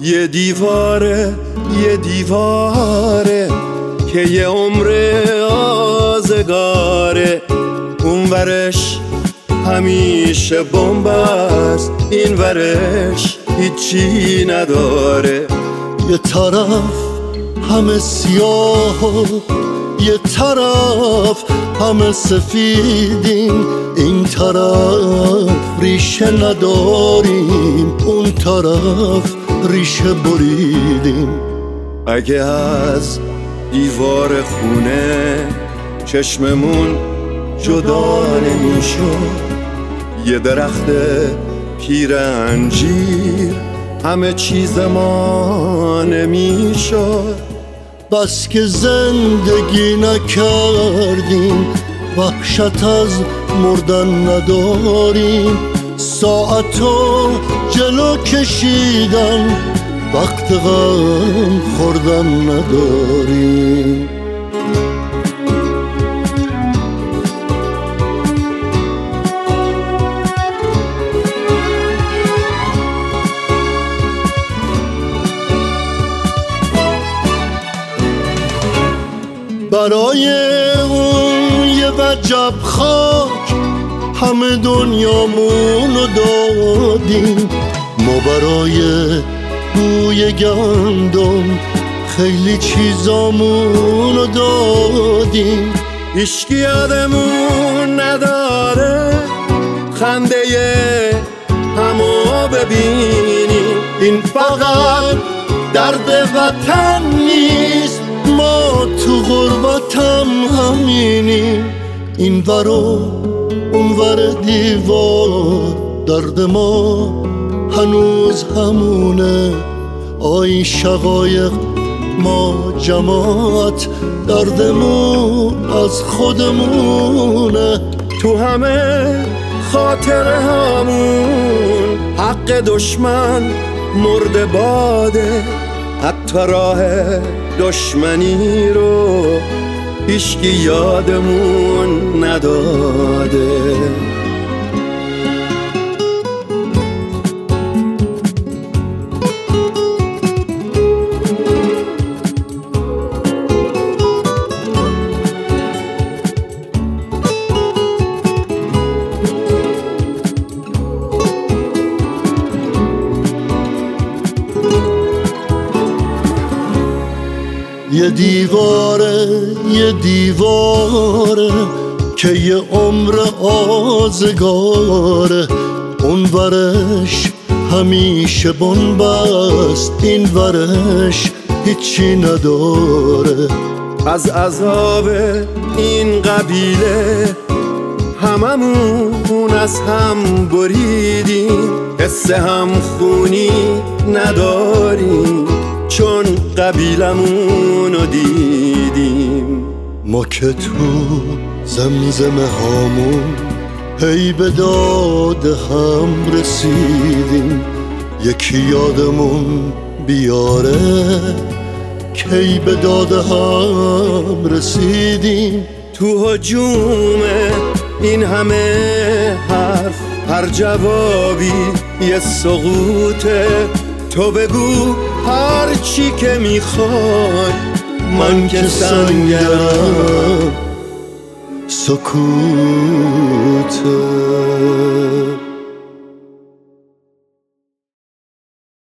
یه دیواره که یه عمر آزگاره، اون ورش همیشه بمب است، این ورش هیچی نداره. یه طرف همه سیاه و یه طرف همه سفیدیم، این طرف ریشه نداریم، اون طرف ریشه بریدیم. اگه از دیوار خونه چشممون جدا نمیشد، یه درخت پیر انجیر همه چیز ما نمیشد. بس که زندگی نکردیم، وحشت از مردن نداریم، ساعتو جلو کشیدن وقت غم خوردن نداریم. برای اون یه وجب خاک همه دنیامونو دادیم، ما برای بوی گندم خیلی چیزامونو دادیم. هیچکی یادمون نداره خنده همو ببینیم، این فقط درد وطن نیست، ما تو غربتم همینیم. این ور و اون ور دیوار درد ما هنوز همونه، آی شقایق ما جماعت دردمون از خودمونه. تو همه خاطره همون حق دشمن مرده باده، حتی راه دشمنی رو هیچکی یادمون نداده. یه دیواره که یه عمر آزگاره، اون ورش همیشه بمب است، این ورش هیچی نداره. از عذاب این قبیله هممون از هم بریدیم، حس هم خونی نداریم چون قبیلمونو دیدیم. ما که تو زمزمه هامون هی به داد هم رسیدیم، یکی یادمون بیاره کی به داد هم رسیدیم. تو هجوم این همه حرف هر جوابی یه سقوطه، تو بگو هر چی که میخوای، من که سنگرم سکوته.